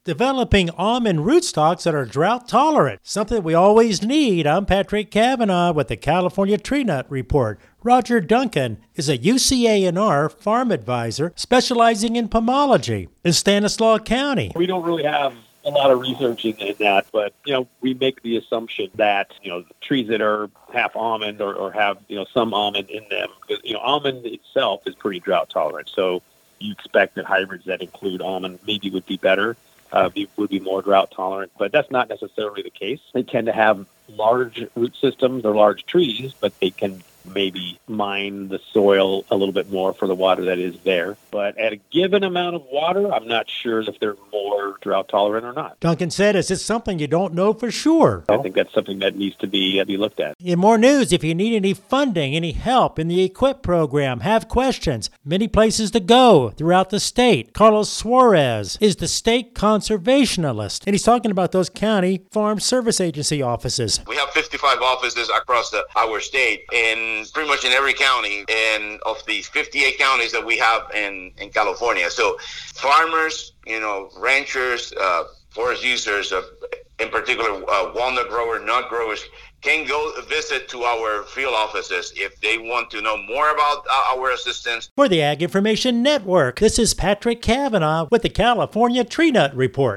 developing almond rootstocks that are drought tolerant, something we always need. I'm Patrick Cavanaugh with the California Tree Nut Report. Roger Duncan is a UCA&R farm advisor specializing in pomology in Stanislaus County. We don't really have a lot of research in that, but, we make the assumption that, trees that are half almond or have, some almond in them, because, almond itself is pretty drought tolerant. So you expect that hybrids that include almond maybe would be better, would be more drought tolerant, but that's not necessarily the case. They tend to have large root systems or large trees, but they can maybe mine the soil a little bit more for the water that is there. But at a given amount of water, I'm not sure if they're more drought tolerant or not. Duncan said, is this something you don't know for sure? I think that's something that needs to be looked at. In more news, if you need any funding, any help in the EQIP program, have questions, many places to go throughout the state. Carlos Suarez is the state conservationalist, and he's talking about those county farm service agency offices. We have 55 offices across our state, and pretty much in every county, and of the 58 counties that we have in California. So farmers, ranchers, forest users, in particular walnut growers, nut growers, can go visit to our field offices if they want to know more about our assistance. For the Ag Information Network, this is Patrick Cavanaugh with the California Tree Nut Report.